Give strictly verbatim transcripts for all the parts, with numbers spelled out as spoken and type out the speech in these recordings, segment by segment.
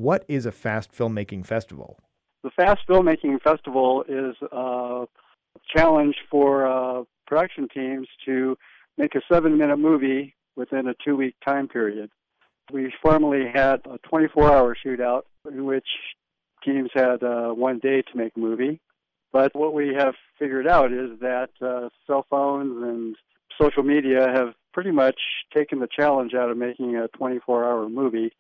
What is a Fast Filmmaking Festival? The Fast Filmmaking Festival is a challenge for uh, production teams to make a seven-minute movie within a two-week time period. We formerly had a twenty-four hour shootout in which teams had uh, one day to make a movie. But what we have figured out is that uh, cell phones and social media have pretty much taken the challenge out of making a twenty-four hour movie,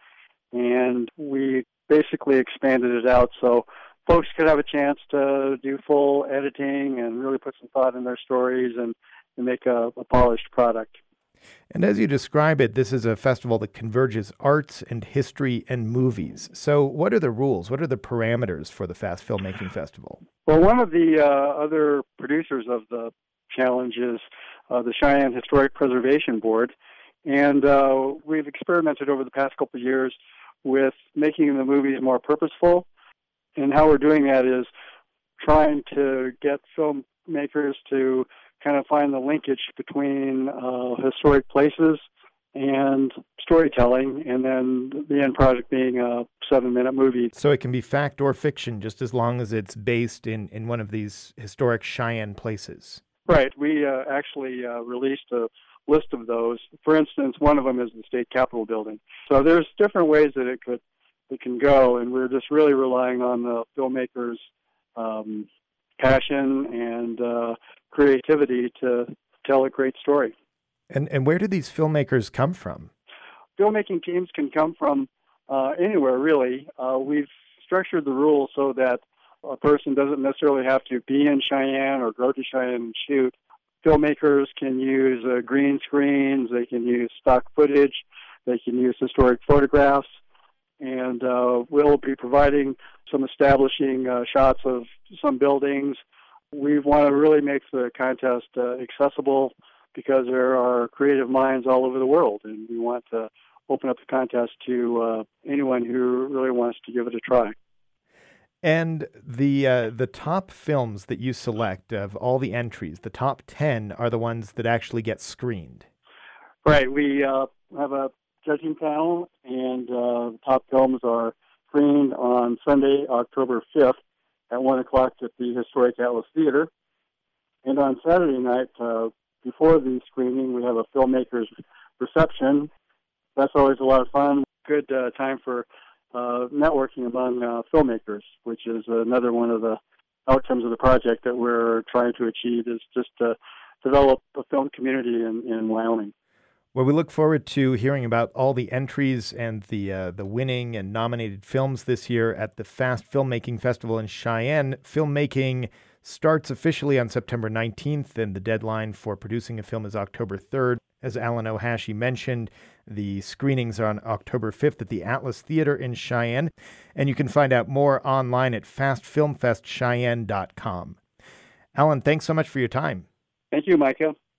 and we basically expanded it out so folks could have a chance to do full editing and really put some thought in their stories and, and make a, a polished product. And as you describe it, this is a festival that converges arts and history and movies. So what are the rules? What are the parameters for the Fast Filmmaking Festival? Well, one of the uh, other producers of the challenge is uh, the Cheyenne Historic Preservation Board. And uh, we've experimented over the past couple of years with making the movies more purposeful. And how we're doing that is trying to get filmmakers to kind of find the linkage between uh, historic places and storytelling, and then the end product being a seven-minute movie. So it can be fact or fiction, just as long as it's based in, in one of these historic Cheyenne places. Right. We uh, actually uh, released a list of those. For instance, one of them is the State Capitol building. So there's different ways that it could it can go, and we're just really relying on the filmmakers' um, passion and uh, creativity to tell a great story. And and where do these filmmakers come from? Filmmaking teams can come from uh, anywhere, really. Uh, we've structured the rules so that a person doesn't necessarily have to be in Cheyenne or go to Cheyenne and shoot. Filmmakers can use uh, green screens, they can use stock footage, they can use historic photographs, and uh, we'll be providing some establishing uh, shots of some buildings. We want to really make the contest uh, accessible because there are creative minds all over the world, and we want to open up the contest to uh, anyone who really wants to give it a try. And the uh, the top films that you select of all the entries, the top ten are the ones that actually get screened. Right. We uh, have a judging panel, and uh, the top films are screened on Sunday, October fifth at one o'clock at the Historic Atlas Theater. And on Saturday night, uh, before the screening, we have a filmmakers reception. That's always a lot of fun. Good uh, time for uh, networking among uh, filmmakers, which is another one of the outcomes of the project that we're trying to achieve, is just to develop a film community in, in Wyoming. Well, we look forward to hearing about all the entries and the uh, the winning and nominated films this year at the Fast Filmmaking Festival in Cheyenne. Filmmaking starts officially on September nineteenth, and the deadline for producing a film is October third. As Alan Ohashi mentioned, the screenings are on October fifth at the Atlas Theater in Cheyenne, and you can find out more online at fast film fest cheyenne dot com. Alan, thanks so much for your time. Thank you, Micah.